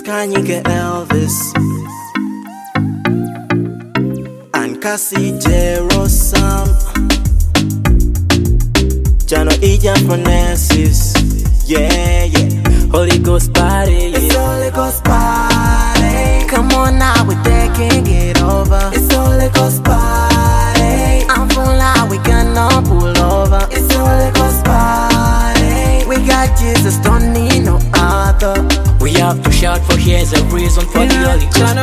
Kanye Elvis and Cassie Jerosam Jano Ija Phronesis. Yeah, yeah. Holy Ghost party, yeah. It's Holy Ghost party. Come on now, we taking it over. It's Holy Ghost party. I'm full out, we cannot pull over. It's Holy Ghost party. We got Jesus, don't need no other. We have to shout for here's a reason for the Holy Ghost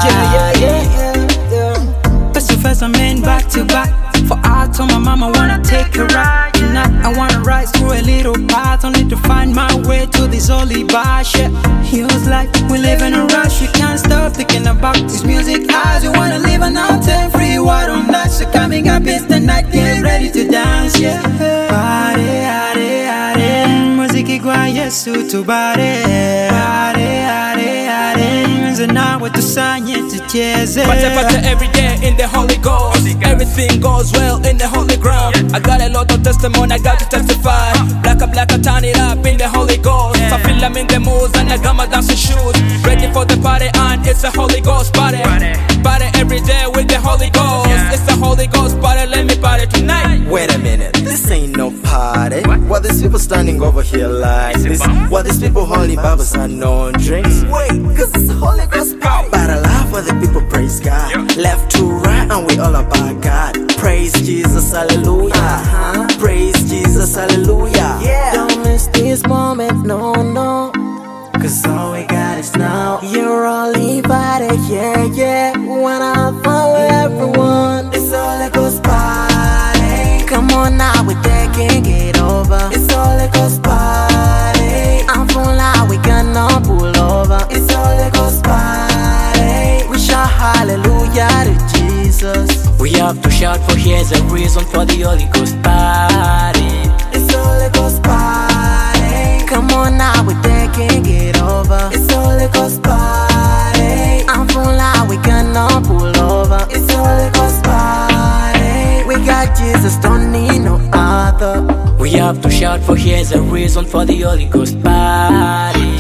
party. Face to face, I'm in back to back. For art on my mama, wanna take a ride. Tonight I wanna rise through a little path. I need to find my way to this holy bar. Yeah, he was like, we live in a rush. You can't stop thinking about this music as you wanna live an out and free. Why don't that? So coming up is the night, get ready to dance. Yeah, party, party, party. Music igwa Yesu tu bari. Party, party, party. Now with the sign yet to chase. Party every day in the Holy Ghost. Everything goes well in the holy ground. I got a lot of testimony, I got to testify. Black, turn it up in the Holy Ghost. I feel I'm in the mood and I got my dancing shoes. Ready for the party and it's a Holy Ghost party. Party every day with the Holy Ghost. It's a Holy Ghost party, let me party tonight. Wait a minute, this ain't no party. What these people standing over here like this? What these people holding Bibles and no drinks? Wait, cause it's a Holy Ghost party. But I laugh when the people praise God. Left to right and we all about God. Praise Jesus, hallelujah. Praise Jesus, hallelujah. Don't miss this moment, no, no. Cause all we got is now. You're all invited, yeah, yeah. Wanna follow everyone. It's Holy Ghost party. Come on now, we're taking it over. It's Holy Ghost party. I'm full out, we cannot pull over. It's Holy Ghost party. We shout hallelujah to Jesus. We have to shout for here's a reason for the Holy Ghost party. It's Holy Ghost party. Come on now, we're taking it over. It's Holy Ghost party. I'm full out, we cannot pull over. It's Holy Ghost party. We got Jesus, don't need no other. We have to shout for here's a reason for the Holy Ghost party.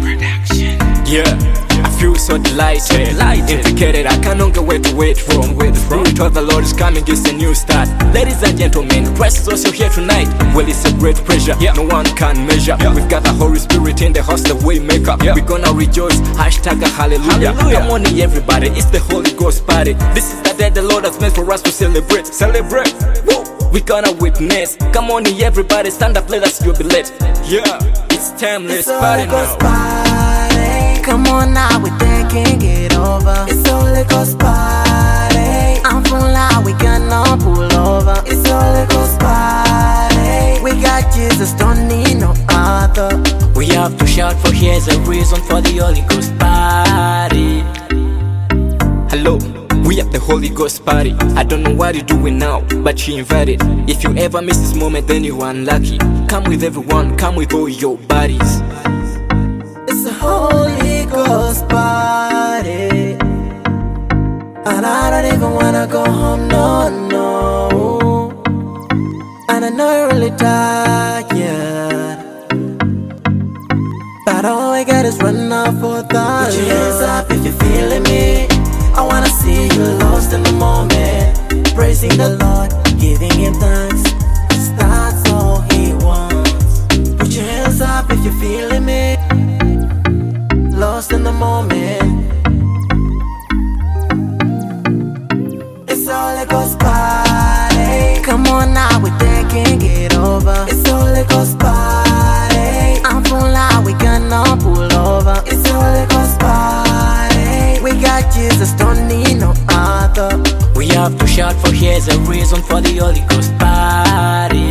Yeah. I feel so delighted, intoxicated, I cannot get where to wait from. The Spirit of the Lord is coming, it's a new start. Ladies and gentlemen, Christ is also here tonight. Well, it's a great pleasure, no one can measure. We've got the Holy Spirit in the house, the way make up. We're gonna rejoice, hashtag hallelujah. Come on everybody, it's the Holy Ghost party. This is the day the Lord has made for us to celebrate. Woo! We gonna witness. Come on everybody, stand up, let us jubilate. Yeah, it's timeless party now. Come on now, we're taking it over. It's Holy Ghost party. I'm full out, we cannot pull over. It's Holy Ghost party. We got Jesus, don't need no other. We have to shout for here's a reason for the Holy Ghost party. Hello, we at the Holy Ghost party. I don't know what you're doing now, but you invited. If you ever miss this moment, then you're unlucky. Come with everyone, come with all your buddies. It's a Holy Ghost party, and I don't even wanna go home, no, no. And I know you're really tired, but all I got is run out for that. Put your hands up if you're feeling me. I wanna see you lost in the moment, praising the Lord, giving Him thanks, 'cause that's all He wants. Put your hands up if you're feeling me. Lost in the moment. It's Holy Ghost party. Come on now, we're taking it over. It's Holy Ghost party. I'm full out, we cannot pull over. It's Holy Ghost party. We got Jesus, don't need no other. We have to shout for here's a reason for the Holy Ghost party.